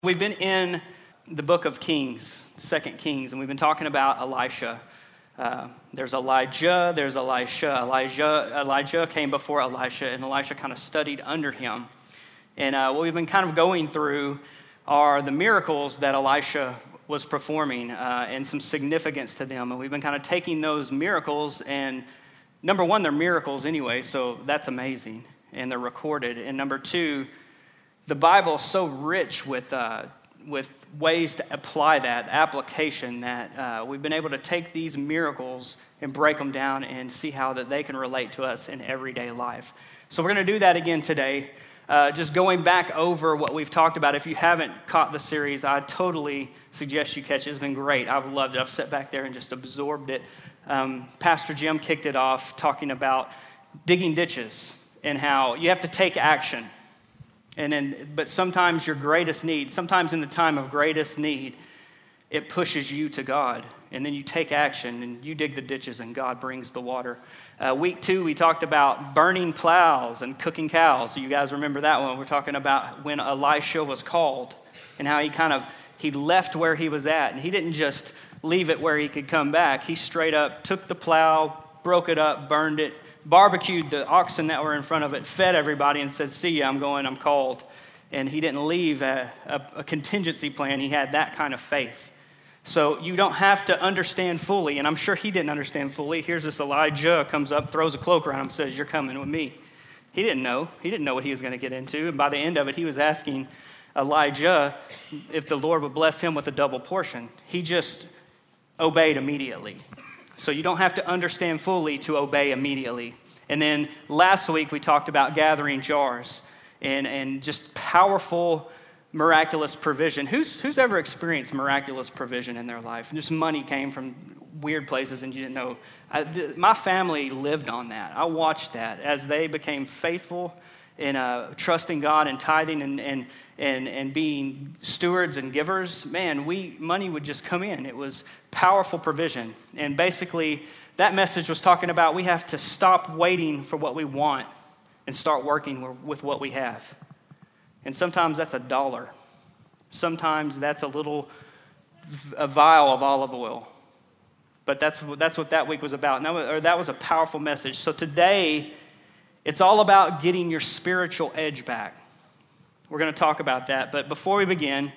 We've been in the book of Kings, 2 Kings, and we've been talking about Elisha. There's Elijah, there's Elisha. Elijah came before Elisha, and Elisha kind of studied under him. And what we've been kind of going through are the miracles that Elisha was performing and some significance to them. And we've been kind of taking those miracles, and number one, they're miracles anyway, so that's amazing, and they're recorded. And number two, the Bible is so rich with ways to apply that, application, that we've been able to take these miracles and break them down and see how that they can relate to us in everyday life. So we're going to do that again today, just going back over what we've talked about. If you haven't caught the series, I totally suggest you catch it. It's been great. I've loved it. I've sat back there and just absorbed it. Pastor Jim kicked it off talking about digging ditches and how you have to take action. But sometimes your greatest need, sometimes in the time of greatest need, it pushes you to God. And then you take action and you dig the ditches and God brings the water. Week 2, we talked about burning plows and cooking cows. So you guys remember that one. We're talking about when Elisha was called and how he left where he was at. And he didn't just leave it where he could come back. He straight up took the plow, broke it up, burned it, barbecued the oxen that were in front of it, fed everybody, and said, "See ya, I'm going, I'm called." And he didn't leave a contingency plan. He had that kind of faith. So you don't have to understand fully, and I'm sure he didn't understand fully. Here's this Elijah comes up, throws a cloak around him, says, "You're coming with me." He didn't know. He didn't know what he was going to get into. And by the end of it, he was asking Elijah if the Lord would bless him with a double portion. He just obeyed immediately. So you don't have to understand fully to obey immediately. And then last week we talked about gathering jars and just powerful, miraculous provision. Who's ever experienced miraculous provision in their life? Just money came from weird places and you didn't know. My family lived on that. I watched that as they became faithful in trusting God and tithing and being stewards and givers. Man, money would just come in. It was powerful provision. And basically, that message was talking about we have to stop waiting for what we want and start working with what we have. And sometimes that's $1. Sometimes that's a vial of olive oil. But that's what that week was about. That was a powerful message. So today, it's all about getting your spiritual edge back. We're going to talk about that. But before we begin,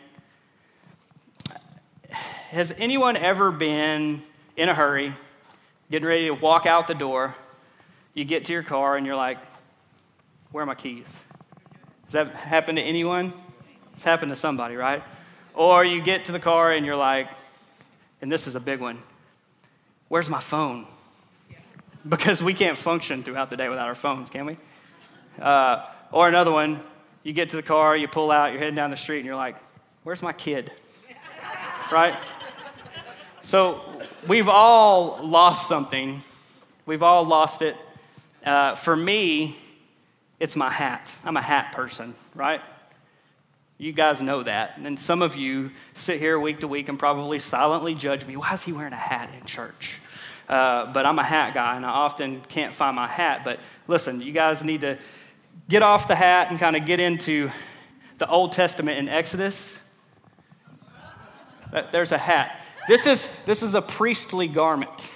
has anyone ever been in a hurry, getting ready to walk out the door? You get to your car and you're like, "Where are my keys?" Has that happened to anyone? It's happened to somebody, right? Or you get to the car and you're like, and this is a big one, "Where's my phone?" Because we can't function throughout the day without our phones, can we? Or another one, you get to the car, you pull out, you're heading down the street, and you're like, "Where's my kid?" Right? So we've all lost something. We've all lost it. For me, it's my hat. I'm a hat person, right? You guys know that. And some of you sit here week to week and probably silently judge me. "Why is he wearing a hat in church?" But I'm a hat guy, and I often can't find my hat. But listen, you guys need to get off the hat and kind of get into the Old Testament in Exodus. There's a hat. This is a priestly garment.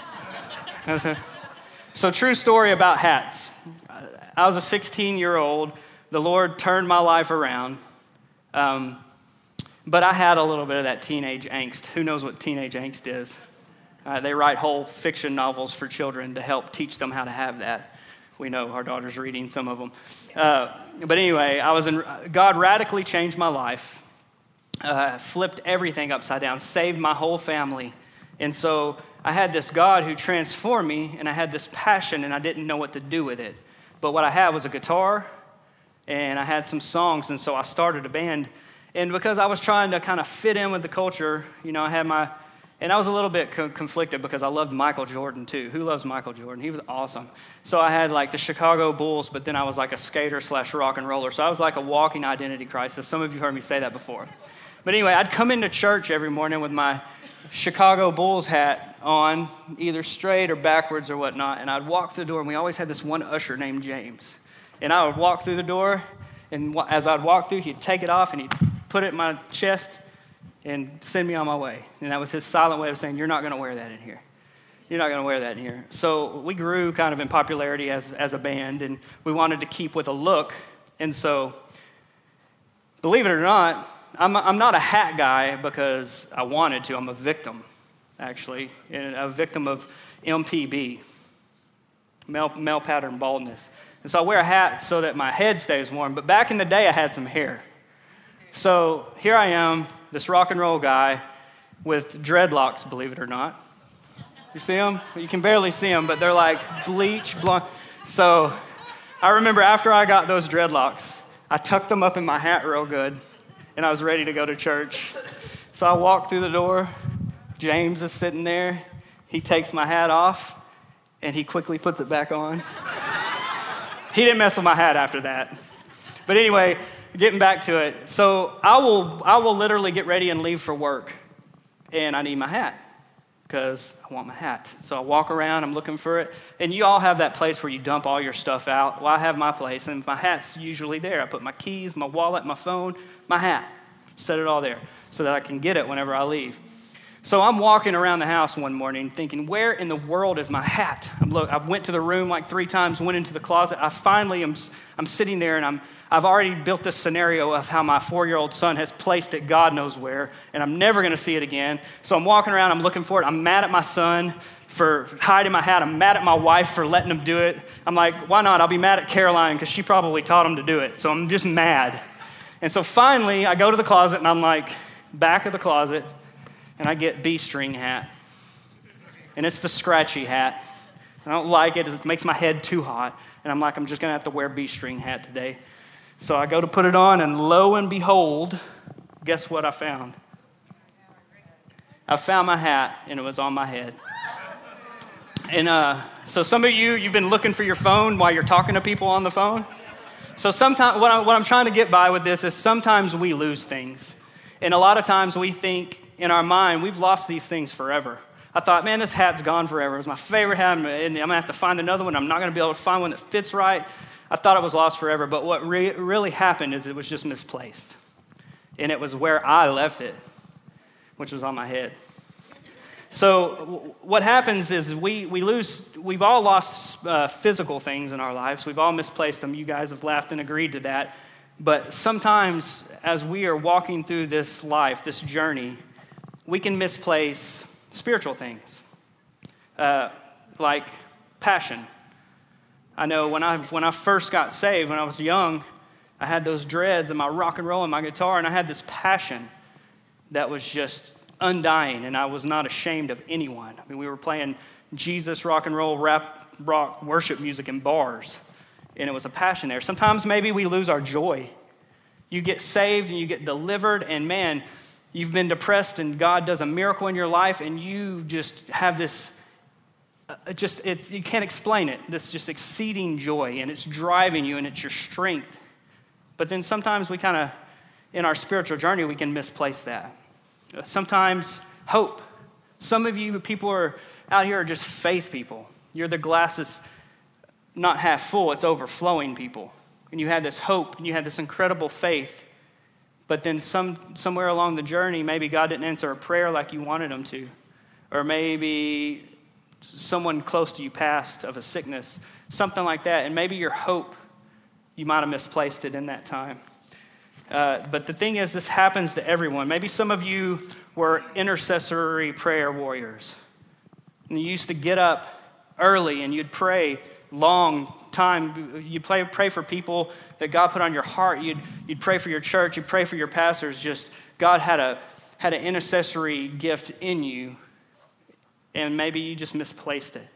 So true story about hats. I was a 16-year-old. The Lord turned my life around. But I had a little bit of that teenage angst. Who knows what teenage angst is? They write whole fiction novels for children to help teach them how to have that. We know our daughter's reading some of them. But anyway, God radically changed my life, flipped everything upside down, saved my whole family. And so I had this God who transformed me, and I had this passion, and I didn't know what to do with it. But what I had was a guitar, and I had some songs, and so I started a band. And because I was trying to kind of fit in with the culture, I had and I was a little bit conflicted because I loved Michael Jordan too. Who loves Michael Jordan? He was awesome. So I had like the Chicago Bulls, but then I was like a skater / rock and roller. So I was like a walking identity crisis. Some of you heard me say that before. But anyway, I'd come into church every morning with my Chicago Bulls hat on, either straight or backwards or whatnot, and I'd walk through the door, and we always had this one usher named James. And I would walk through the door, and as I'd walk through, he'd take it off, and he'd put it in my chest, and send me on my way. And that was his silent way of saying, you're not going to wear that in here. You're not going to wear that in here. So we grew kind of in popularity as a band, and we wanted to keep with a look. And so, believe it or not, I'm not a hat guy because I wanted to. I'm a victim, actually, and a victim of MPB, male pattern baldness. And so I wear a hat so that my head stays warm. But back in the day, I had some hair. So here I am, this rock and roll guy with dreadlocks, believe it or not. You see them? You can barely see them, but they're like bleach blonde. So I remember after I got those dreadlocks, I tucked them up in my hat real good, and I was ready to go to church. So I walked through the door. James is sitting there. He takes my hat off, and he quickly puts it back on. He didn't mess with my hat after that. But anyway, getting back to it. So I will literally get ready and leave for work, and I need my hat because I want my hat. So I walk around, I'm looking for it. And you all have that place where you dump all your stuff out. Well, I have my place, and my hat's usually there. I put my keys, my wallet, my phone, my hat, set it all there so that I can get it whenever I leave. So I'm walking around the house one morning thinking, where in the world is my hat? I went to the room like 3 times, went into the closet. I finally am sitting there, and I've already built this scenario of how my 4-year-old son has placed it God knows where, and I'm never going to see it again. So I'm walking around, I'm looking for it. I'm mad at my son for hiding my hat. I'm mad at my wife for letting him do it. I'm like, why not? I'll be mad at Caroline because she probably taught him to do it. So I'm just mad. And so finally, I go to the closet, and I'm like, back of the closet, and I get B-string hat. And it's the scratchy hat. I don't like it. It makes my head too hot. And I'm like, I'm just going to have to wear B-string hat today. So I go to put it on, and lo and behold, guess what I found? I found my hat, and it was on my head. And so some of you've been looking for your phone while you're talking to people on the phone. So sometimes what I'm trying to get by with this is sometimes we lose things. And a lot of times we think in our mind, we've lost these things forever. I thought, man, this hat's gone forever. It was my favorite hat, and I'm going to have to find another one. I'm not going to be able to find one that fits right. I thought it was lost forever, but what really happened is it was just misplaced. And it was where I left it, which was on my head. So what happens is we've all lost physical things in our lives. We've all misplaced them. You guys have laughed and agreed to that. But sometimes as we are walking through this life, this journey, we can misplace spiritual things, like passion. I know when I first got saved, when I was young, I had those dreads and my rock and roll and my guitar, and I had this passion that was just undying, and I was not ashamed of anyone. I mean, we were playing Jesus, rock and roll, rap, rock, worship music in bars, and it was a passion there. Sometimes maybe we lose our joy. You get saved and you get delivered, and man, you've been depressed, and God does a miracle in your life, and you just have this you can't explain it, this just exceeding joy, and it's driving you, and it's your strength. But then sometimes we kind of, in our spiritual journey, we can misplace that. Sometimes hope. Some of you people are out here are just faith people. You're the glass is not half full, it's overflowing people. And you had this hope, and you had this incredible faith. But then somewhere along the journey, maybe God didn't answer a prayer like you wanted him to. Or maybe someone close to you passed of a sickness, something like that. And maybe your hope, you might have misplaced it in that time. But the thing is, this happens to everyone. Maybe some of you were intercessory prayer warriors. And you used to get up early and you'd pray long time. You'd pray for people that God put on your heart. You'd pray for your church. You'd pray for your pastors. Just God had an intercessory gift in you. And maybe you just misplaced it.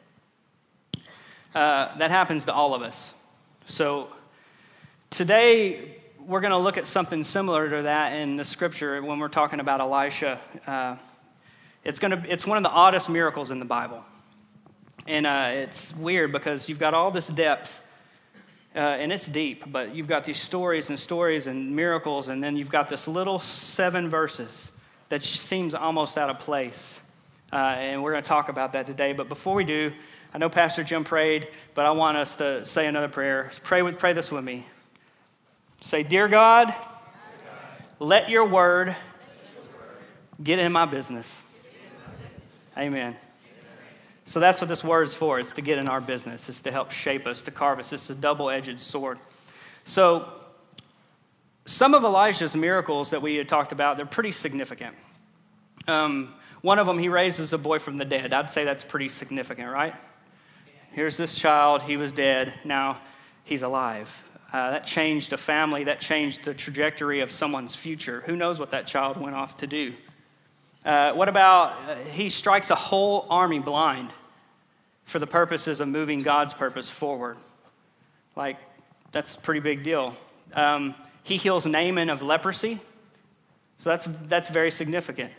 That happens to all of us. So today, we're going to look at something similar to that in the scripture when we're talking about Elisha. It's one of the oddest miracles in the Bible. And it's weird because you've got all this depth, and it's deep, but you've got these stories and miracles, and then you've got this little 7 verses that seems almost out of place. And we're going to talk about that today. But before we do, I know Pastor Jim prayed, but I want us to say another prayer. Pray this with me. Say, Dear God, Let your word get in my business. Amen. So that's what this word is for. It's to get in our business. It's to help shape us, to carve us. It's a double-edged sword. So some of Elijah's miracles that we had talked about, they're pretty significant. One of them, he raises a boy from the dead. I'd say that's pretty significant, right? Here's this child. He was dead. Now he's alive. That changed a family. That changed the trajectory of someone's future. Who knows what that child went off to do? What about he strikes a whole army blind for the purposes of moving God's purpose forward? Like, that's a pretty big deal. He heals Naaman of leprosy. So that's very significant.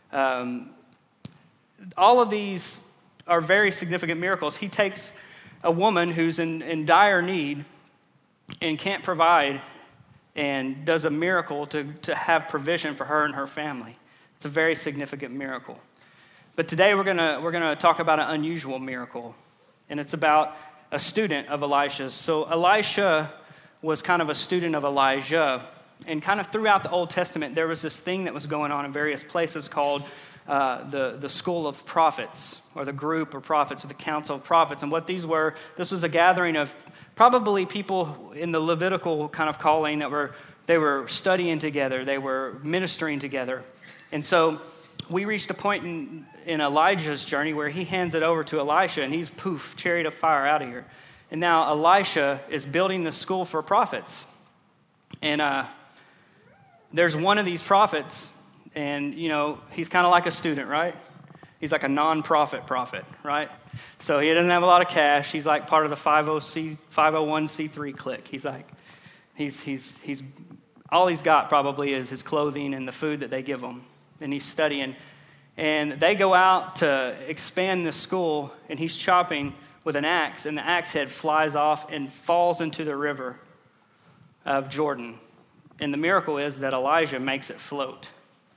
All of these are very significant miracles. He takes a woman who's in dire need and can't provide and does a miracle to have provision for her and her family. It's a very significant miracle. But today we're gonna talk about an unusual miracle, and it's about a student of Elisha's. So Elisha was kind of a student of Elijah, and kind of throughout the Old Testament there was this thing that was going on in various places called the school of prophets, or the group of prophets, or the council of prophets. And what these were, this was a gathering of probably people in the Levitical kind of calling they were studying together, they were ministering together. And so we reached a point in Elijah's journey where he hands it over to Elisha, and he's chariot of fire out of here. And now Elisha is building the school for prophets. And there's one of these prophets, and he's kind of like a student, right? He's like a non-profit prophet, right? So he doesn't have a lot of cash. He's like part of the 501c3 clique. He's like, he's all he's got probably is his clothing and the food that they give him. And he's studying. And they go out to expand the school, and he's chopping with an axe, and the axe head flies off and falls into the river of Jordan. And the miracle is that Elijah makes it float.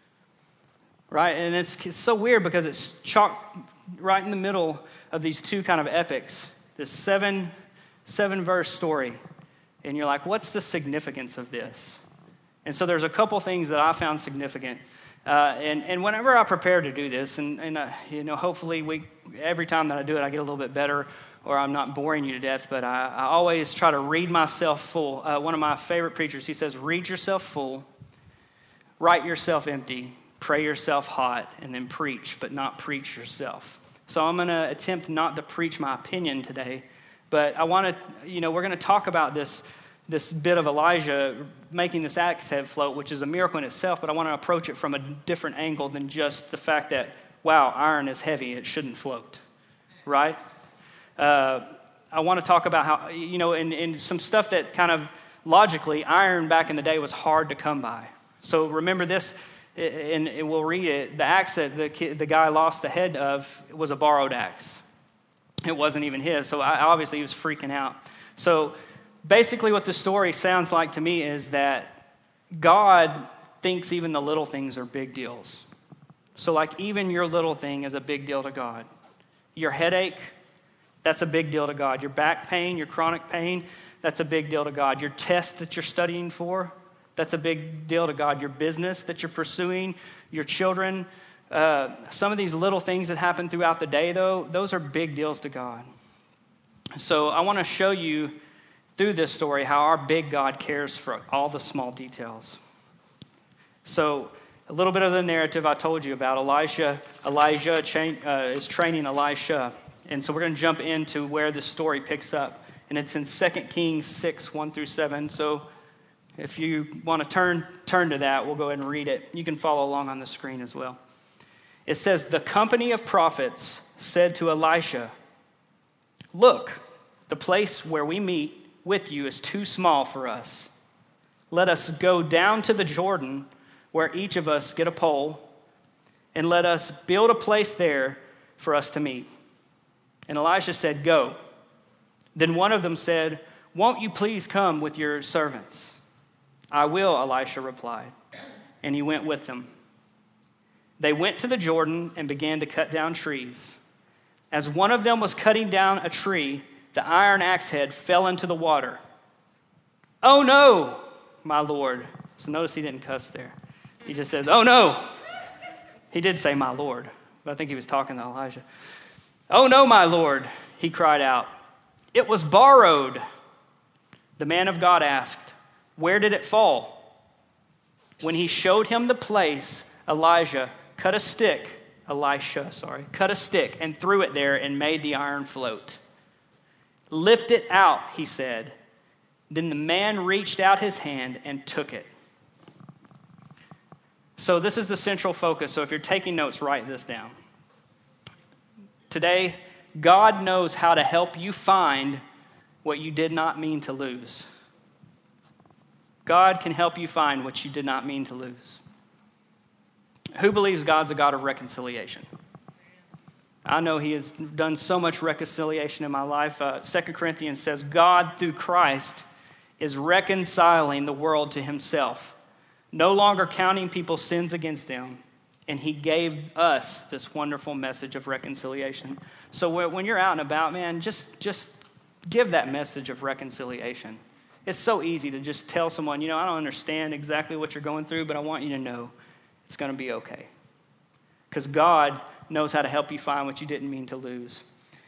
Right? And it's so weird because it's chocked right in the middle of these two kind of epics, this seven verse story. And you're like, what's the significance of this? And so there's a couple things that I found significant. And whenever I prepare to do this, and hopefully every time that I do it, I get a little bit better, or I'm not boring you to death, but I always try to read myself full. One of my favorite preachers, he says, read yourself full, write yourself empty, pray yourself hot, and then preach, but not preach yourself. So I'm going to attempt not to preach my opinion today, but I want to, we're going to talk about this bit of Elijah making this axe head float, which is a miracle in itself, but I want to approach it from a different angle than just the fact that, wow, iron is heavy, it shouldn't float, right? I want to talk about how, and some stuff that kind of logically, iron back in the day was hard to come by. So remember this, and we'll read it. The axe that the guy lost the head of was a borrowed axe. It wasn't even his, so obviously he was freaking out. So basically what the story sounds like to me is that God thinks even the little things are big deals. So like even your little thing is a big deal to God. Your headache, that's a big deal to God. Your back pain, your chronic pain, that's a big deal to God. Your test that you're studying for, that's a big deal to God. Your business that you're pursuing, your children, some of these little things that happen throughout the day, though, those are big deals to God. So I want to show you through this story how our big God cares for all the small details. So a little bit of the narrative I told you about. Elijah is training Elisha. And so we're going to jump into where this story picks up. And it's in 2 Kings 6, 1 through 7. So if you want to turn to that, we'll go ahead and read it. You can follow along on the screen as well. It says, the company of prophets said to Elisha, look, the place where we meet with you is too small for us. Let us go down to the Jordan, where each of us get a pole, and let us build a place there for us to meet. And Elisha said, go. Then one of them said, won't you please come with your servants? I will, Elisha replied. And he went with them. They went to the Jordan and began to cut down trees. As one of them was cutting down a tree, the iron axe head fell into the water. Oh no, my lord, So notice he didn't cuss there. He just says, oh no. He did say my Lord, but I think he was talking to Elijah. Oh no, my Lord, he cried out. It was borrowed. The man of God asked, where did it fall? When he showed him the place, Elisha cut a stick and threw it there and made the iron float. Lift it out, he said. Then the man reached out his hand and took it. So this is the central focus. So if you're taking notes, write this down. Today, God knows how to help you find what you did not mean to lose. God can help you find what you did not mean to lose. Who believes God's a God of reconciliation? I know he has done so much reconciliation in my life. 2 Corinthians says, God, through Christ, is reconciling the world to himself, no longer counting people's sins against them. And he gave us this wonderful message of reconciliation. So when you're out and about, man, just give that message of reconciliation. It's so easy to just tell someone, I don't understand exactly what you're going through, but I want you to know it's going to be okay. Because God knows how to help you find what you didn't mean to lose.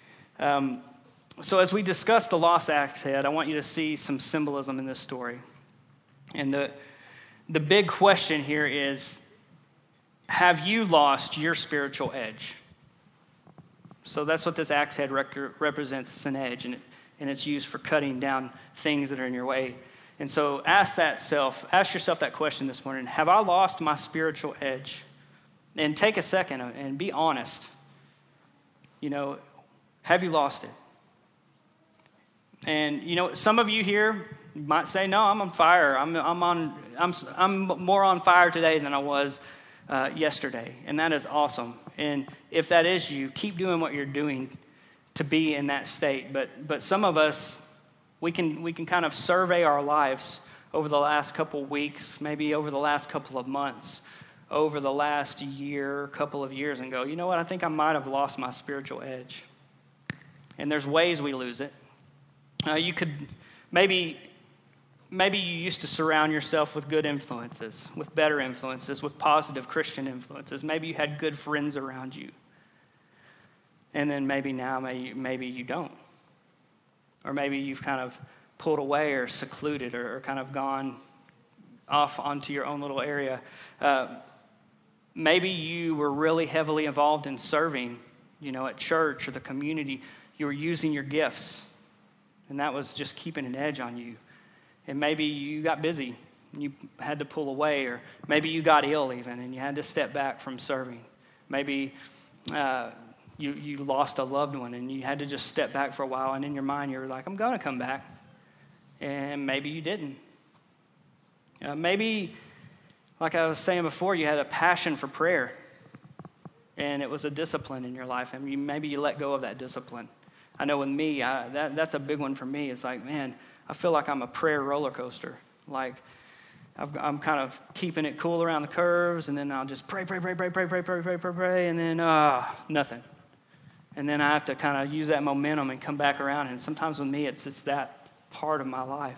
So as we discuss the lost axe head, I want you to see some symbolism in this story. And the big question here is, have you lost your spiritual edge? So that's what this axe head represents. It's an edge, and it's used for cutting down things that are in your way. And so ask yourself that question this morning. Have I lost my spiritual edge? And take a second and be honest. Have you lost it? And some of you here might say, "No, I'm on fire. I'm more on fire today than I was yesterday," and that is awesome. And if that is you, keep doing what you're doing to be in that state. But some of us, we can kind of survey our lives over the last couple weeks, maybe over the last couple of months, over the last year, couple of years, and go, you know what? I think I might have lost my spiritual edge. And there's ways we lose it. You could maybe you used to surround yourself with good influences, with better influences, with positive Christian influences. Maybe you had good friends around you. And then maybe now, maybe you don't. Or maybe you've kind of pulled away or secluded or kind of gone off onto your own little area. Maybe you were really heavily involved in serving, at church or the community. You were using your gifts, and that was just keeping an edge on you. And maybe you got busy and you had to pull away, or maybe you got ill even and you had to step back from serving. Maybe you lost a loved one and you had to just step back for a while, and in your mind you were like, I'm going to come back. And maybe you didn't. Maybe, like I was saying before, you had a passion for prayer and it was a discipline in your life, and maybe you let go of that discipline. I know with me, that's a big one for me. It's like, man, I feel like I'm a prayer roller coaster. Like I'm kind of keeping it cool around the curves, and then I'll just pray, and then nothing. And then I have to kind of use that momentum and come back around. And sometimes with me, it's that part of my life.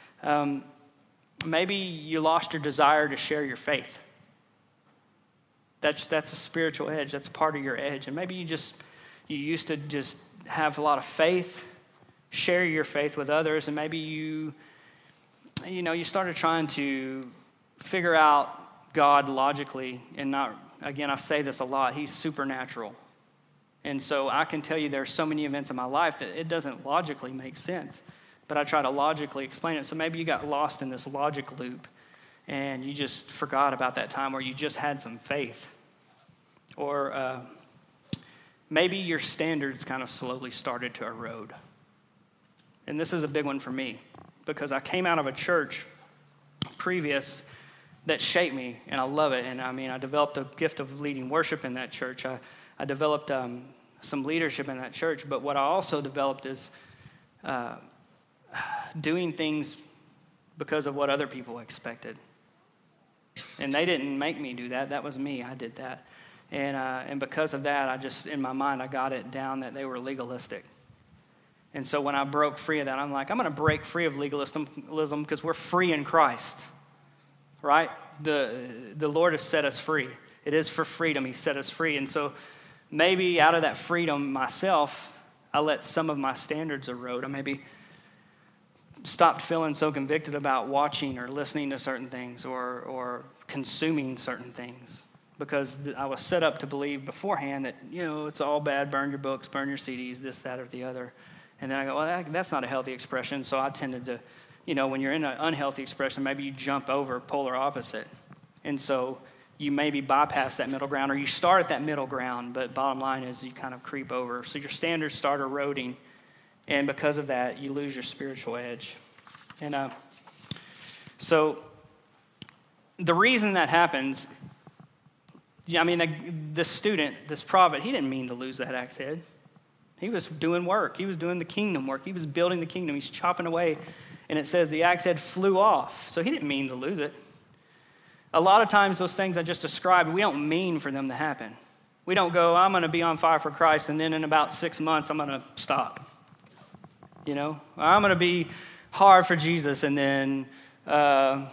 Maybe you lost your desire to share your faith. That's a spiritual edge. That's part of your edge. And maybe you used to just have a lot of faith, share your faith with others, and maybe you started trying to figure out God logically, and not, again, I say this a lot, he's supernatural. And so I can tell you there are so many events in my life that it doesn't logically make sense, but I try to logically explain it. So maybe you got lost in this logic loop, and you just forgot about that time where you just had some faith. Or maybe your standards kind of slowly started to erode. And this is a big one for me, because I came out of a church previous that shaped me, and I love it. And I developed the gift of leading worship in that church. I developed some leadership in that church, but what I also developed is doing things because of what other people expected. And they didn't make me do that. That was me. I did that. And because of that, I just, in my mind, I got it down that they were legalistic. And so when I broke free of that, I'm like, I'm going to break free of legalism because we're free in Christ. right? The Lord has set us free. It is for freedom. He set us free. And so maybe out of that freedom myself, I let some of my standards erode. I maybe stopped feeling so convicted about watching or listening to certain things or consuming certain things because I was set up to believe beforehand that, it's all bad, burn your books, burn your CDs, this, that, or the other. And then I go, well, that's not a healthy expression. So I tended to, when you're in an unhealthy expression, maybe you jump over polar opposite. And so you maybe bypass that middle ground or you start at that middle ground, but bottom line is you kind of creep over. So your standards start eroding, and because of that, you lose your spiritual edge. And so the reason that happens, this student, this prophet, he didn't mean to lose that axe head. He was doing work. He was doing the kingdom work. He was building the kingdom. He's chopping away, and it says the axe head flew off. So he didn't mean to lose it. A lot of times those things I just described, we don't mean for them to happen. We don't go, I'm going to be on fire for Christ, and then in about 6 months, I'm going to stop. I'm going to be hard for Jesus, and then my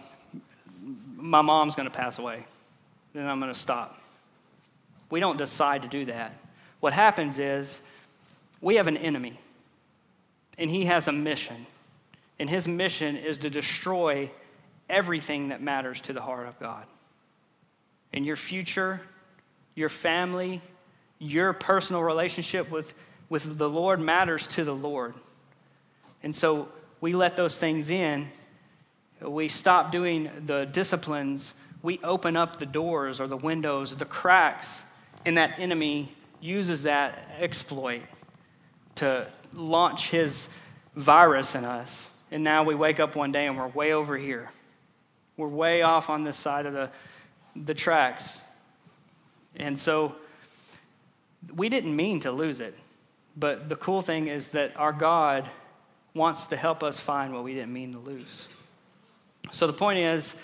mom's going to pass away. Then I'm going to stop. We don't decide to do that. What happens is we have an enemy, and he has a mission. And his mission is to destroy everything that matters to the heart of God. And your future, your family, your personal relationship with the Lord matters to the Lord. And so we let those things in. We stop doing the disciplines. We open up the doors or the windows, the cracks, and that enemy uses that exploit to launch his virus in us. And now we wake up one day and we're way over here. We're way off on this side of the tracks. And so we didn't mean to lose it. But the cool thing is that our God wants to help us find what we didn't mean to lose. So the point is,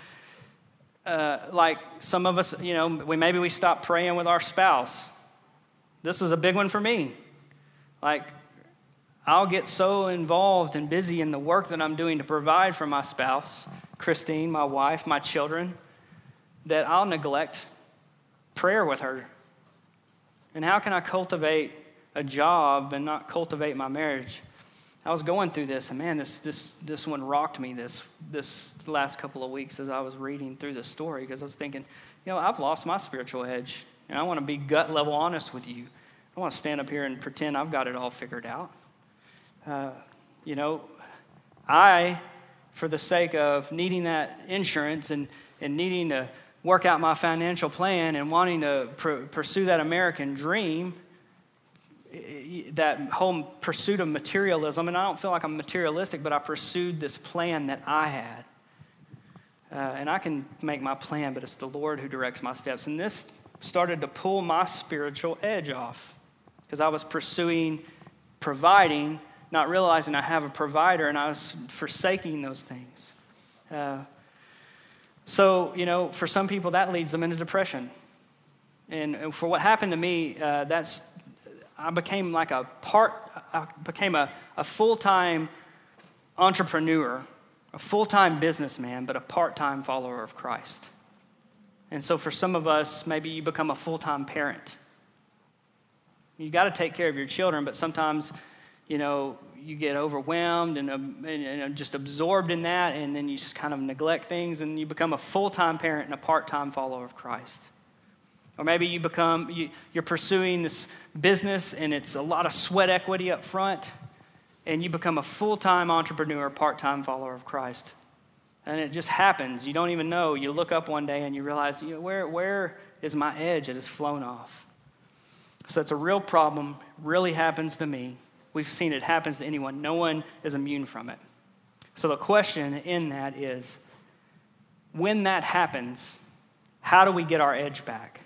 like some of us, maybe we stop praying with our spouse. This was a big one for me. Like, I'll get so involved and busy in the work that I'm doing to provide for my spouse, Christine, my wife, my children, that I'll neglect prayer with her. And how can I cultivate a job and not cultivate my marriage? I was going through this, and man, this one rocked me this last couple of weeks as I was reading through the story, because I was thinking, I've lost my spiritual edge, and I want to be gut level honest with you. I don't want to stand up here and pretend I've got it all figured out. I, for the sake of needing that insurance and needing to work out my financial plan and wanting to pursue that American dream, that whole pursuit of materialism, and I don't feel like I'm materialistic, but I pursued this plan that I had. And I can make my plan, but it's the Lord who directs my steps. And this started to pull my spiritual edge off because I was pursuing providing, not realizing I have a provider, and I was forsaking those things. So, for some people, that leads them into depression. And for what happened to me, I became a full-time entrepreneur, a full-time businessman, but a part-time follower of Christ. And so for some of us, maybe you become a full-time parent. You got to take care of your children, but sometimes, you get overwhelmed and just absorbed in that, and then you just kind of neglect things, and you become a full-time parent and a part-time follower of Christ. Or maybe you're pursuing this business, and it's a lot of sweat equity up front, and you become a full-time entrepreneur, part-time follower of Christ. And it just happens. You don't even know. You look up one day and you realize, where is my edge? It has flown off. So it's a real problem. Really happens to me. We've seen it happens to anyone. No one is immune from it. So the question in that is, when that happens, how do we get our edge back?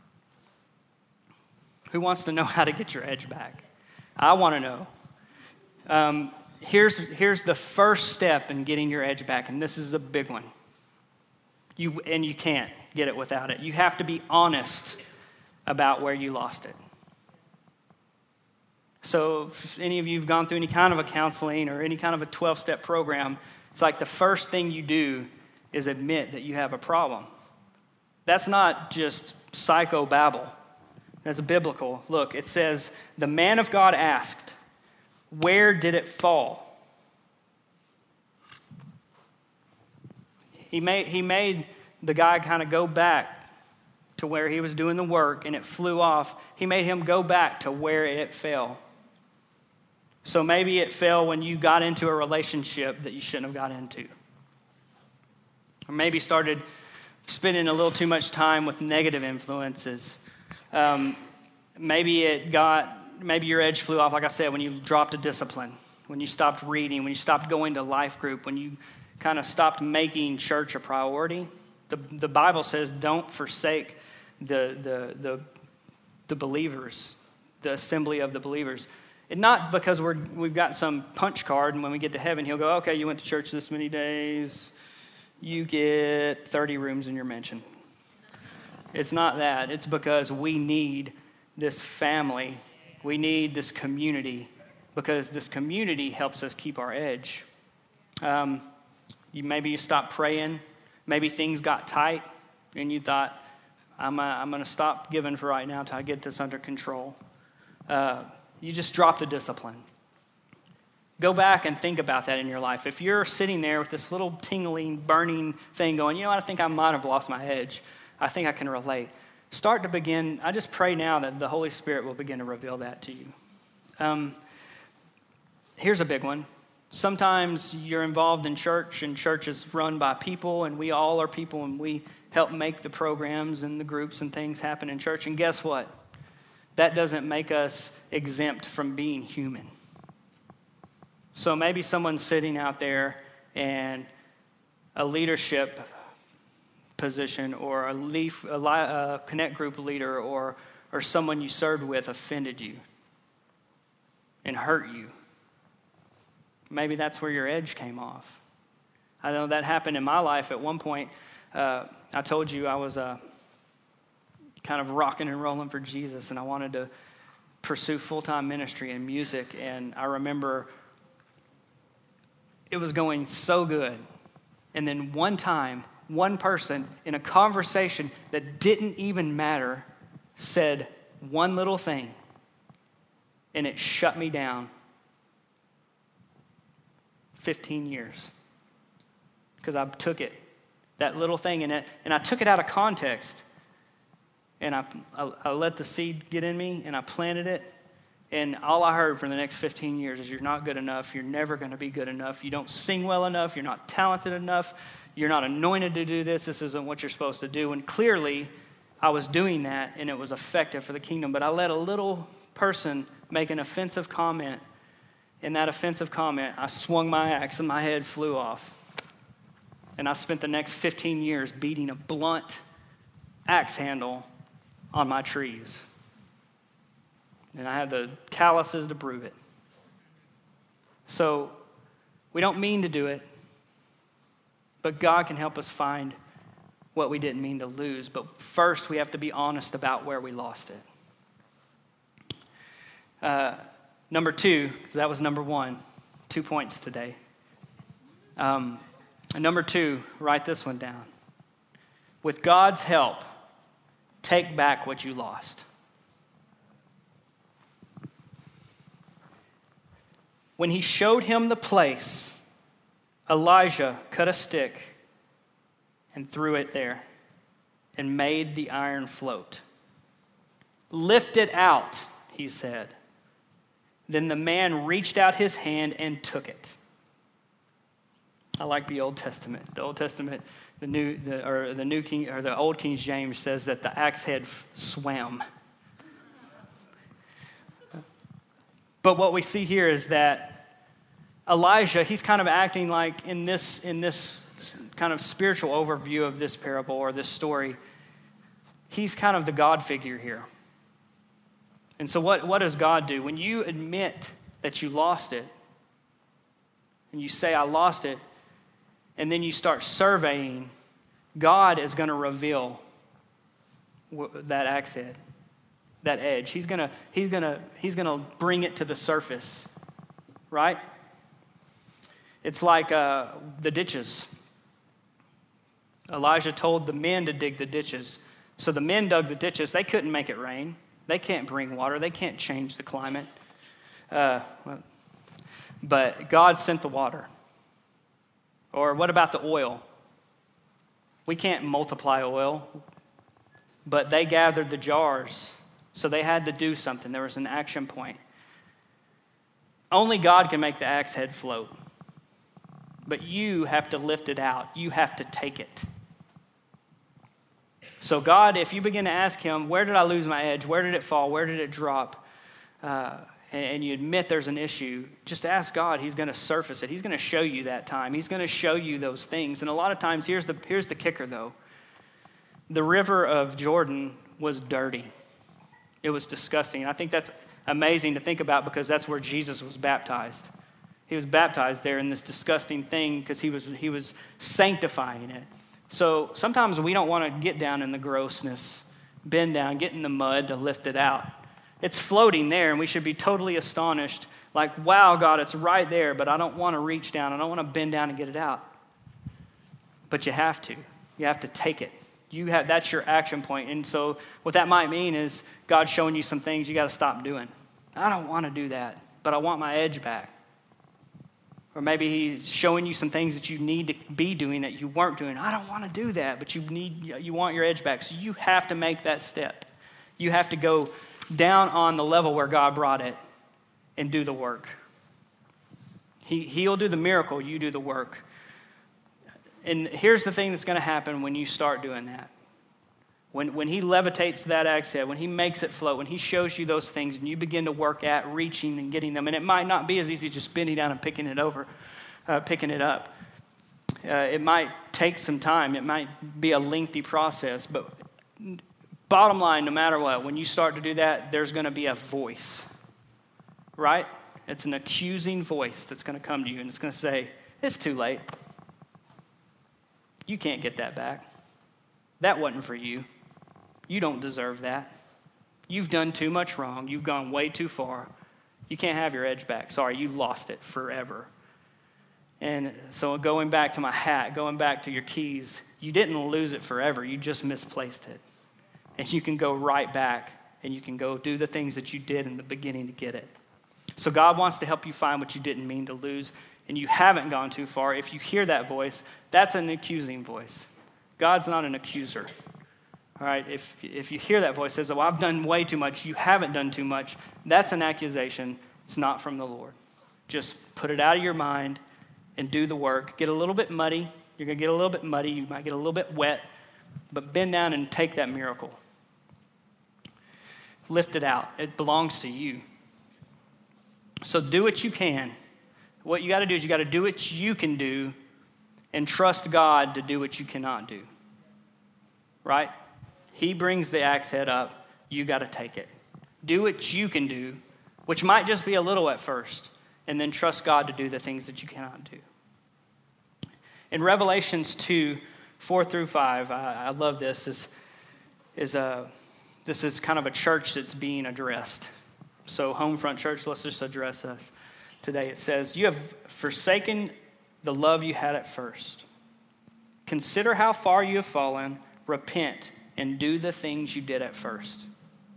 Who wants to know how to get your edge back? I want to know. Here's the first step in getting your edge back, and this is a big one. You can't get it without it. You have to be honest about where you lost it. So if any of you have gone through any kind of a counseling or any kind of a 12-step program, it's like the first thing you do is admit that you have a problem. That's not just psychobabble. That's biblical. Look, it says, the man of God asked, where did it fall? He made the guy kind of go back to where he was doing the work, and it flew off. He made him go back to where it fell. So maybe it fell when you got into a relationship that you shouldn't have got into. Or maybe started spending a little too much time with negative influences. Maybe your edge flew off, like I said, when you dropped a discipline, when you stopped reading, when you stopped going to life group, when you kind of stopped making church a priority. The Bible says don't forsake the believers, the assembly of the believers. And not because we've got some punch card, and when we get to heaven, he'll go, okay, you went to church this many days, you get 30 rooms in your mansion. It's not that. It's because we need this family. We need this community, because this community helps us keep our edge. Maybe you stopped praying. Maybe things got tight, and you thought, I'm going to stop giving for right now until I get this under control. You just dropped a discipline. Go back and think about that in your life. If you're sitting there with this little tingling, burning thing going, I think I might have lost my edge. I think I can relate. Start to begin. I just pray now that the Holy Spirit will begin to reveal that to you. Here's a big one. Sometimes you're involved in church, and church is run by people, and we all are people, and we help make the programs and the groups and things happen in church. And guess what? That doesn't make us exempt from being human. So maybe someone's sitting out there, and a leadership position or a connect group leader or someone you served with offended you and hurt you. Maybe that's where your edge came off. I know that happened in my life at one point. I told you I was kind of rocking and rolling for Jesus, and I wanted to pursue full-time ministry in music. And I remember it was going so good. And then one time, one person in a conversation that didn't even matter said one little thing, and it shut me down 15 years. Because I took it, that little thing, and I took it out of context. And I let the seed get in me, and I planted it. And all I heard for the next 15 years is, you're not good enough. You're never going to be good enough. You don't sing well enough. You're not talented enough. You're not anointed to do this. This isn't what you're supposed to do. And clearly, I was doing that, and it was effective for the kingdom. But I let a little person make an offensive comment. In that offensive comment, I swung my axe, and my head flew off. And I spent the next 15 years beating a blunt axe handle on my trees. And I have the calluses to prove it. So we don't mean to do it, but God can help us find what we didn't mean to lose. But first, we have to be honest about where we lost it. Number two, because that was number one, 2 points today. Number two, write this one down. With God's help, take back what you lost. When he showed him the place, Elijah cut a stick and threw it there and made the iron float. Lift it out, he said. Then the man reached out his hand and took it. I like the Old Testament. The Old Testament, the Old King James says that the axe head swam. But what we see here is that Elijah, he's kind of acting like in this kind of spiritual overview of this parable or this story, he's kind of the God figure here. And so what does God do? When you admit that you lost it, and you say, I lost it, and then you start surveying, God is going to reveal that axe head, that edge. He's going to bring it to the surface, right? It's like the ditches. Elijah told the men to dig the ditches. So the men dug the ditches. They couldn't make it rain. They can't bring water. They can't change the climate. But God sent the water. Or what about the oil? We can't multiply oil, but they gathered the jars, so they had to do something. There was an action point. Only God can make the axe head float, but you have to lift it out. You have to take it. So God, if you begin to ask him, where did I lose my edge? Where did it fall? Where did it drop? And you admit there's an issue, just ask God. He's going to surface it. He's going to show you that time. He's going to show you those things. And a lot of times, here's the kicker, though. The river of Jordan was dirty. It was disgusting. And I think that's amazing to think about because that's where Jesus was baptized. He was baptized there in this disgusting thing because he was sanctifying it. So sometimes we don't want to get down in the grossness, bend down, get in the mud to lift it out. It's floating there, and we should be totally astonished, like, wow, God, it's right there, but I don't want to reach down. I don't want to bend down and get it out. But you have to. You have to take it. That's your action point. And so what that might mean is God's showing you some things you got to stop doing. I don't want to do that, but I want my edge back. Or maybe he's showing you some things that you need to be doing that you weren't doing. I don't want to do that, but you want your edge back. So you have to make that step. You have to go down on the level where God brought it and do the work. He'll do the miracle, you do the work. And here's the thing that's going to happen when you start doing that. When he levitates that axe head, when he makes it float, when he shows you those things and you begin to work at reaching and getting them, and it might not be as easy as just bending down and picking it up. It might take some time. It might be a lengthy process, but bottom line, no matter what, when you start to do that, there's going to be a voice, right? It's an accusing voice that's going to come to you, and it's going to say, it's too late. You can't get that back. That wasn't for you. You don't deserve that. You've done too much wrong. You've gone way too far. You can't have your edge back. Sorry, you lost it forever. And so going back to my hat, going back to your keys, you didn't lose it forever. You just misplaced it. And you can go right back and you can go do the things that you did in the beginning to get it. So God wants to help you find what you didn't mean to lose, and you haven't gone too far. If you hear that voice, that's an accusing voice. God's not an accuser. All right, if you hear that voice says, oh, I've done way too much, you haven't done too much, that's an accusation. It's not from the Lord. Just put it out of your mind and do the work. Get a little bit muddy. You're going to get a little bit muddy. You might get a little bit wet, but bend down and take that miracle. Lift it out. It belongs to you. So do what you can. What you got to do is you got to do what you can do and trust God to do what you cannot do. Right? He brings the axe head up. You got to take it. Do what you can do, which might just be a little at first, and then trust God to do the things that you cannot do. In Revelations 2, 4 through 5, I love this, this is kind of a church that's being addressed. So Homefront Church, let's just address us today. It says, you have forsaken the love you had at first. Consider how far you have fallen, repent, and do the things you did at first.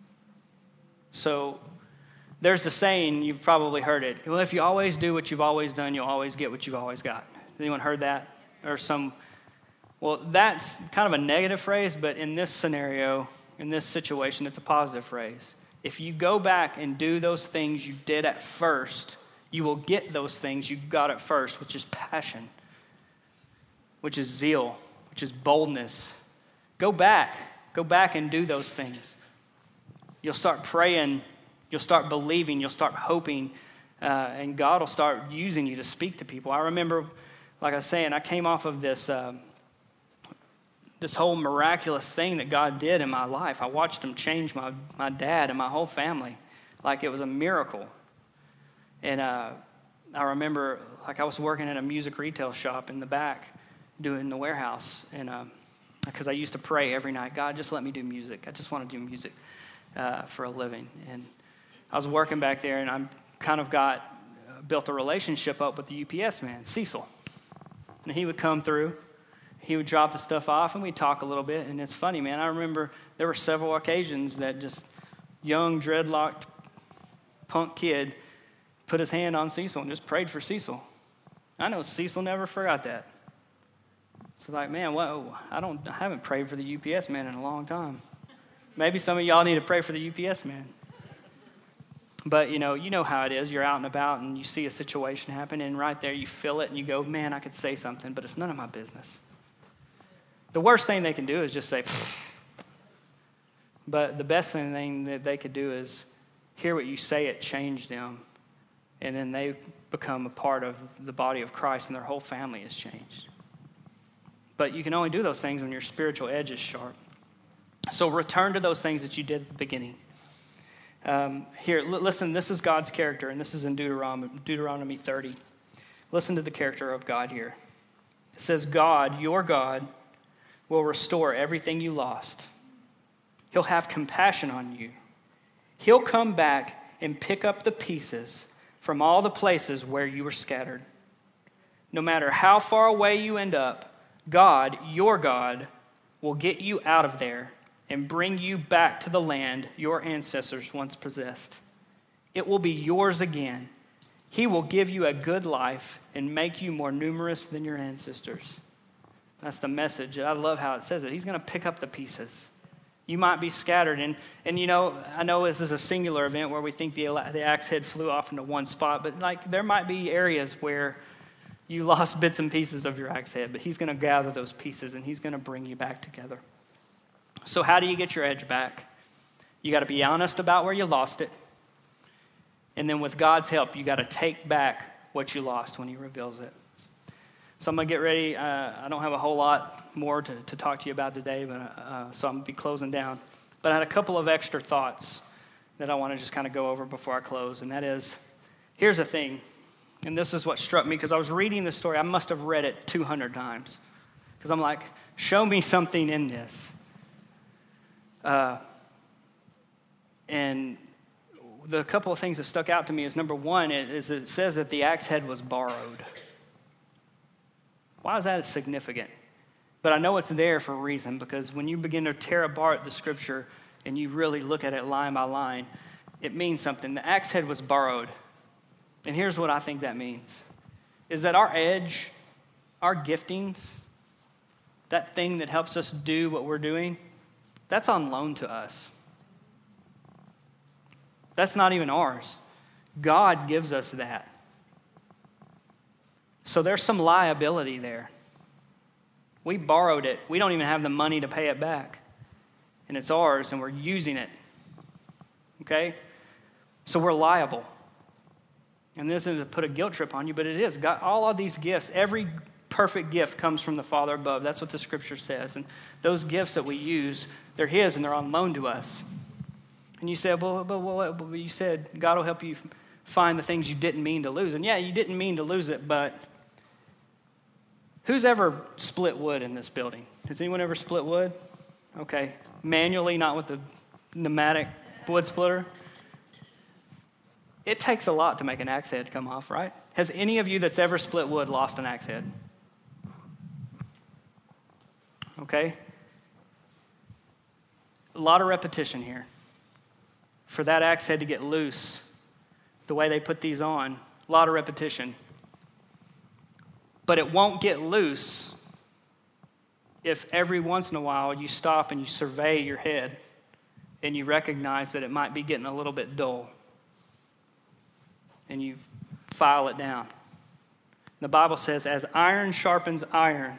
So there's a saying, you've probably heard it. Well, if you always do what you've always done, you'll always get what you've always got. Anyone heard that? Well, that's kind of a negative phrase, but in this scenario, in this situation, it's a positive phrase. If you go back and do those things you did at first, you will get those things you got at first, which is passion, which is zeal, which is boldness. Go back and do those things. You'll start praying, you'll start believing, you'll start hoping, and God will start using you to speak to people. I remember, like I was saying, I came off of this whole miraculous thing that God did in my life. I watched him change my dad and my whole family like it was a miracle. And I remember, like, I was working at a music retail shop in the back doing the warehouse, and because I used to pray every night, God, just let me do music. I just want to do music for a living. And I was working back there, and I kind of built a relationship up with the UPS man, Cecil. And he would come through, he would drop the stuff off and we'd talk a little bit. And it's funny, man. I remember there were several occasions that just young, dreadlocked, punk kid put his hand on Cecil and just prayed for Cecil. I know Cecil never forgot that. So like, man, I haven't prayed for the UPS man in a long time. Maybe some of y'all need to pray for the UPS man. But you know how it is. You're out and about and you see a situation happen, and right there you feel it and you go, man, I could say something, but it's none of my business. The worst thing they can do is just say, pfft. But the best thing that they could do is hear what you say, it changed them, and then they become a part of the body of Christ and their whole family is changed. But you can only do those things when your spiritual edge is sharp. So return to those things that you did at the beginning. Here, listen, this is God's character, and this is in Deuteronomy 30. Listen to the character of God here. It says, God, your God, will restore everything you lost. He'll have compassion on you. He'll come back and pick up the pieces from all the places where you were scattered. No matter how far away you end up, God, your God, will get you out of there and bring you back to the land your ancestors once possessed. It will be yours again. He will give you a good life and make you more numerous than your ancestors. That's the message. I love how it says it. He's going to pick up the pieces. You might be scattered. And I know this is a singular event where we think the axe head flew off into one spot, but like there might be areas where you lost bits and pieces of your axe head, but he's going to gather those pieces and he's going to bring you back together. So how do you get your edge back? You got to be honest about where you lost it. And then with God's help, you got to take back what you lost when he reveals it. So I'm going to get ready. I don't have a whole lot more to talk to you about today, but so I'm going to be closing down. But I had a couple of extra thoughts that I want to just kind of go over before I close. And that is, here's the thing. And this is what struck me because I was reading this story. I must have read it 200 times because I'm like, show me something in this. And the couple of things that stuck out to me is, number one, it says that the axe head was borrowed. Why is that significant? But I know it's there for a reason, because when you begin to tear apart the scripture and you really look at it line by line, it means something. The axe head was borrowed. And here's what I think that means, is that our edge, our giftings, that thing that helps us do what we're doing, that's on loan to us. That's not even ours. God gives us that. So there's some liability there. We borrowed it. We don't even have the money to pay it back. And it's ours, and we're using it. Okay? So we're liable. And this isn't to put a guilt trip on you, but it is. God, all of these gifts, every perfect gift comes from the Father above. That's what the scripture says. And those gifts that we use, they're his and they're on loan to us. And you said, but you said God will help you find the things you didn't mean to lose. And yeah, you didn't mean to lose it, but who's ever split wood in this building? Has anyone ever split wood? Okay. Manually, not with the pneumatic wood splitter? It takes a lot to make an axe head come off, right? Has any of you that's ever split wood lost an axe head? Okay? A lot of repetition here. For that axe head to get loose, the way they put these on, a lot of repetition. But it won't get loose if every once in a while you stop and you survey your head and you recognize that it might be getting a little bit dull. And you file it down. The Bible says, as iron sharpens iron,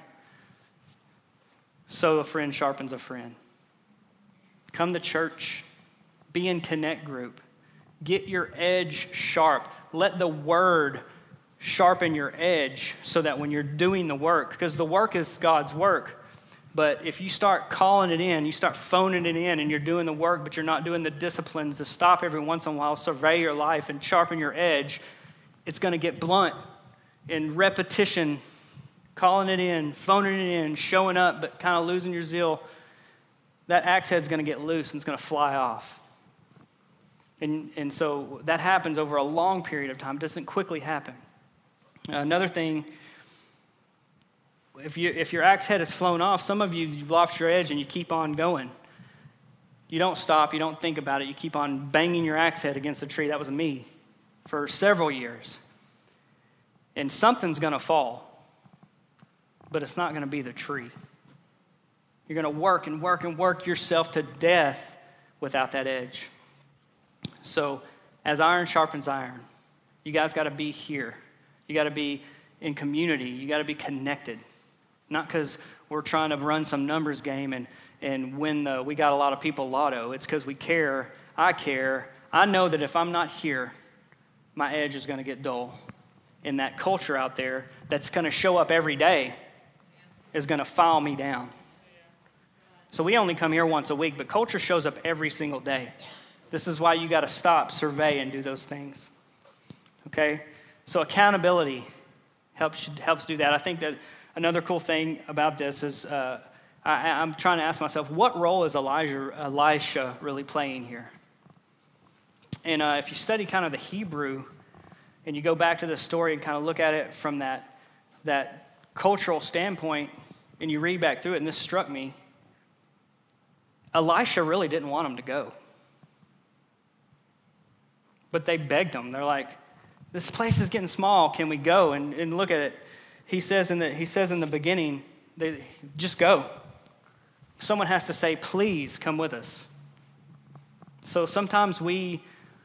so a friend sharpens a friend. Come to church. Be in connect group. Get your edge sharp. Let the word sharpen your edge so that when you're doing the work, because the work is God's work, but if you start calling it in, you start phoning it in and you're doing the work, but you're not doing the disciplines to stop every once in a while, survey your life and sharpen your edge, it's going to get blunt. In repetition, calling it in, phoning it in, showing up, but kind of losing your zeal, that axe head's going to get loose and it's going to fly off. And so that happens over a long period of time. It doesn't quickly happen. Another thing, if your axe head has flown off, some of you, you've lost your edge and you keep on going. You don't stop. You don't think about it. You keep on banging your axe head against the tree. That was me for several years. And something's going to fall, but it's not going to be the tree. You're going to work and work and work yourself to death without that edge. So as iron sharpens iron, you guys got to be here. You got to be in community. You got to be connected. Not because we're trying to run some numbers game and win we got a lot of people lotto. It's because we care. I care. I know that if I'm not here, my edge is going to get dull. And that culture out there that's going to show up every day is going to file me down. So we only come here once a week, but culture shows up every single day. This is why you got to stop, survey, and do those things. Okay? So accountability helps do that. I think that another cool thing about this is I'm trying to ask myself, what role is Elisha really playing here? And if you study kind of the Hebrew and you go back to the story and kind of look at it from that cultural standpoint and you read back through it, and this struck me, Elisha really didn't want him to go. But they begged him. They're like, this place is getting small. Can we go? And look at it. He says in the beginning, just go. Someone has to say, please come with us. So sometimes we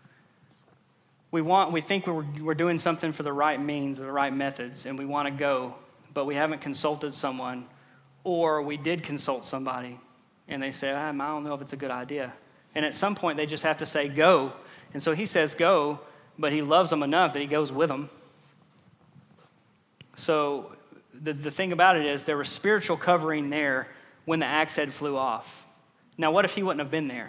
think we're doing something for the right means, or the right methods, and we want to go, but we haven't consulted someone, or we did consult somebody, and they say, I don't know if it's a good idea. And at some point, they just have to say, go. And so he says, go, but he loves them enough that he goes with them. So the thing about it is there was spiritual covering there when the axe head flew off. Now, what if he wouldn't have been there?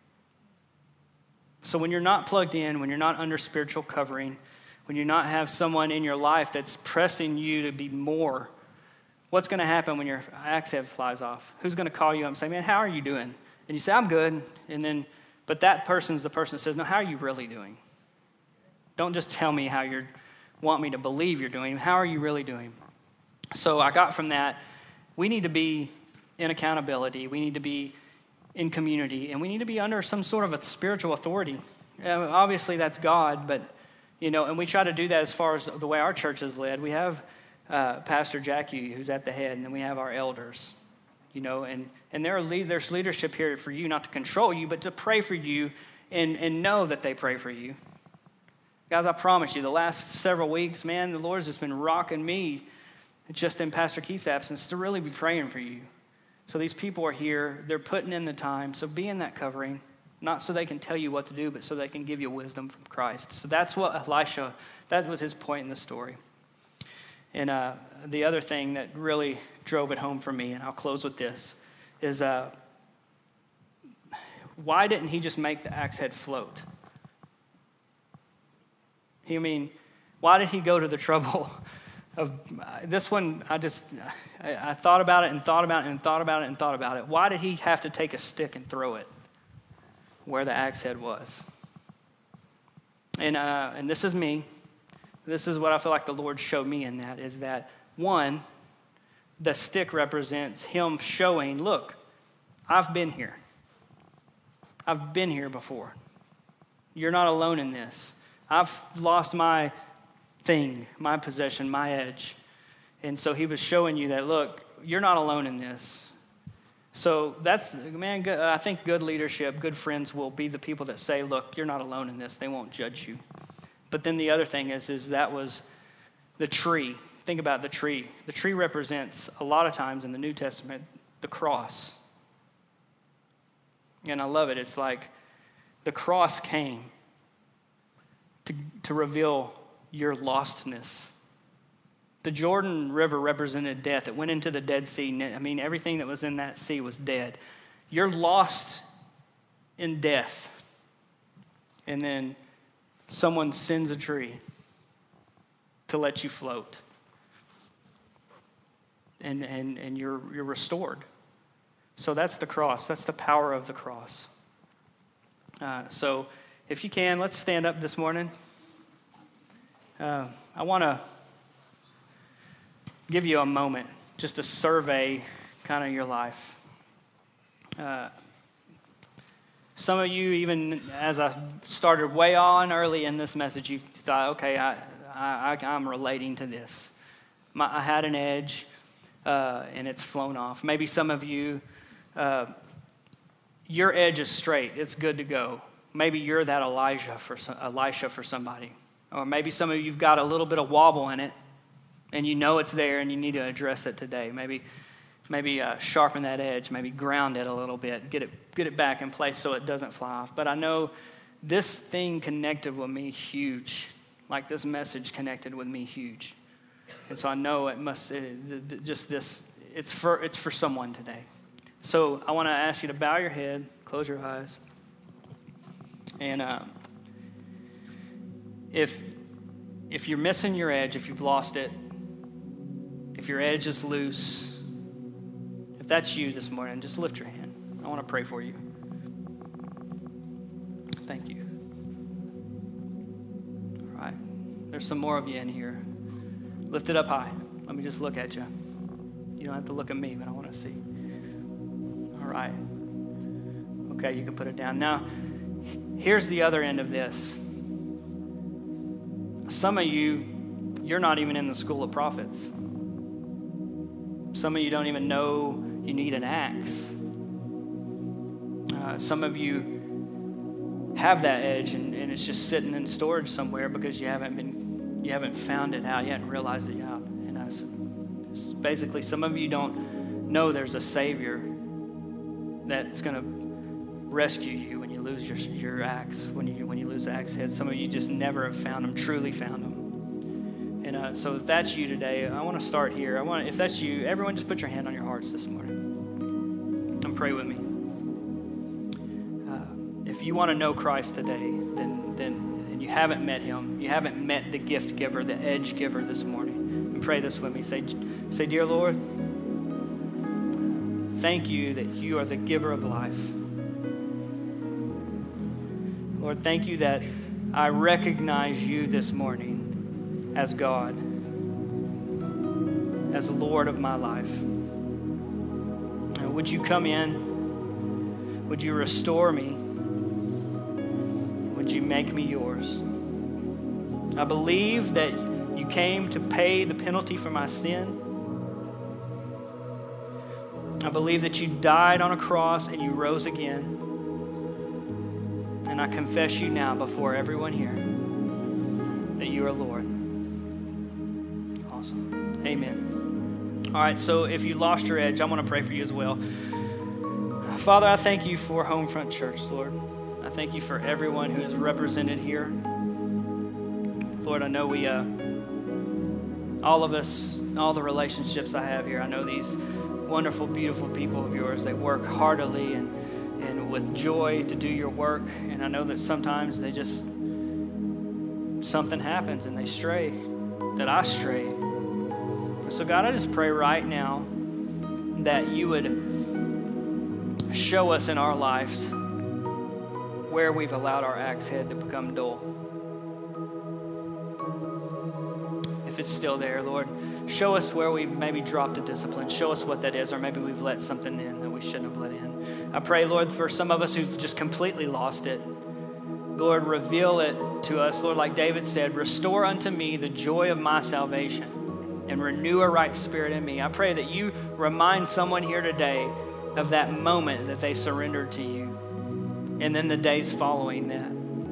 So when you're not plugged in, when you're not under spiritual covering, when you not have someone in your life that's pressing you to be more, what's going to happen when your axe head flies off? Who's going to call you up and say, man, how are you doing? And you say, I'm good. But that person's the person that says, no, how are you really doing? Don't just tell me how you want me to believe you're doing. How are you really doing? So I got from that, we need to be in accountability. We need to be in community. And we need to be under some sort of a spiritual authority. Obviously, that's God. But, and we try to do that as far as the way our church is led. We have Pastor Jackie, who's at the head, and then we have our elders, and there's leadership here for you, not to control you, but to pray for you and know that they pray for you. Guys, I promise you, the last several weeks, man, the Lord's just been rocking me, just in Pastor Keith's absence, to really be praying for you. So these people are here, they're putting in the time, so be in that covering, not so they can tell you what to do, but so they can give you wisdom from Christ. So that's what Elisha, that was his point in the story. And the other thing that really drove it home for me, and I'll close with this, is why didn't he just make the axe head float? Why did he go to the trouble of this one? I thought about it and thought about it and thought about it and thought about it. Why did he have to take a stick and throw it where the axe head was? And this is me. This is what I feel like the Lord showed me in that, is that, one, the stick represents him showing, look, I've been here. I've been here before. You're not alone in this. I've lost my thing, my possession, my edge. And so he was showing you that, look, you're not alone in this. So that's, man, I think good leadership, good friends will be the people that say, look, you're not alone in this. They won't judge you. But then the other thing is that was the tree. Think about the tree. The tree represents, a lot of times in the New Testament, the cross. And I love it. It's like the cross came to reveal your lostness. The Jordan River represented death. It went into the Dead Sea. Everything that was in that sea was dead. You're lost in death. And then someone sends a tree to let you float. And you're restored. So that's the cross. That's the power of the cross. So if you can, let's stand up this morning. I want to give you a moment just a survey kind of your life. Some of you, even as I started way on early in this message, you thought, okay, I'm relating to this. I had an edge, and it's flown off. Maybe some of you, your edge is straight. It's good to go. Maybe you're that Elisha for somebody. Or maybe some of you've got a little bit of wobble in it, and you know it's there, and you need to address it today. Maybe sharpen that edge, maybe ground it a little bit, get it back in place so it doesn't fly off. But I know this thing connected with me huge, like this message connected with me huge. And so I know it's for someone today. So I want to ask you to bow your head, close your eyes. And if you're missing your edge, if you've lost it, if your edge is loose, if that's you this morning, just lift your hand. I want to pray for you. Thank you. All right. There's some more of you in here. Lift it up high. Let me just look at you. You don't have to look at me, but I want to see. All right. Okay, you can put it down. Now, here's the other end of this. Some of you, you're not even in the school of prophets. Some of you don't even know you need an axe. Some of you have that edge and it's just sitting in storage somewhere because you haven't found it out. You haven't realized it out. And basically, some of you don't know there's a Savior that's going to rescue you when you lose your axe, when you lose the axe head. Some of you just never have found him, truly found him. And so if that's you today, I want to start here. If that's you, everyone just put your hand on your hearts this morning and pray with me. If you want to know Christ today, then you haven't met him, you haven't met the gift giver, the edge giver this morning, and pray this with me. Say, Dear Lord, thank you that you are the giver of life. Lord, thank you that I recognize you this morning as God, as the Lord of my life. And would you come in? Would you restore me? Would you make me yours? I believe that you came to pay the penalty for my sin. I believe that you died on a cross and you rose again. And I confess you now before everyone here that you are Lord. Awesome. Amen. All right, so if you lost your edge, I want to pray for you as well. Father, I thank you for Homefront Church, Lord. I thank you for everyone who is represented here. Lord, I know all of us, all the relationships I have here, I know these wonderful, beautiful people of yours. They work heartily and with joy to do your work. And I know that sometimes something happens and they stray, that I stray. So God, I just pray right now that you would show us in our lives where we've allowed our axe head to become dull. If it's still there, Lord, show us where we've maybe dropped a discipline. Show us what that is, or maybe we've let something in that we shouldn't have let in. I pray, Lord, for some of us who've just completely lost it, Lord, reveal it to us. Lord, like David said, restore unto me the joy of my salvation and renew a right spirit in me. I pray that you remind someone here today of that moment that they surrendered to you and then the days following that.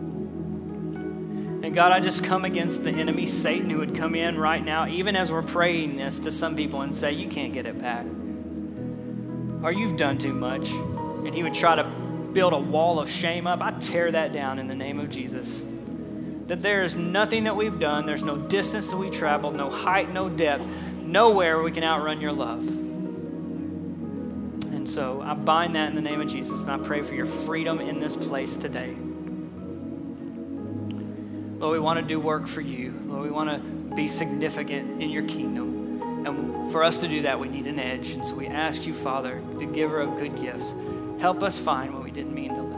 And God, I just come against the enemy, Satan, who would come in right now, even as we're praying this to some people and say, you can't get it back. Or you've done too much. And he would try to build a wall of shame up. I tear that down in the name of Jesus. That there is nothing that we've done. There's no distance that we traveled, no height, no depth, nowhere we can outrun your love. And so I bind that in the name of Jesus, and I pray for your freedom in this place today. Lord, we want to do work for you. Lord, we want to be significant in your kingdom. And for us to do that, we need an edge. And so we ask you, Father, the giver of good gifts, help us find what we didn't mean to lose.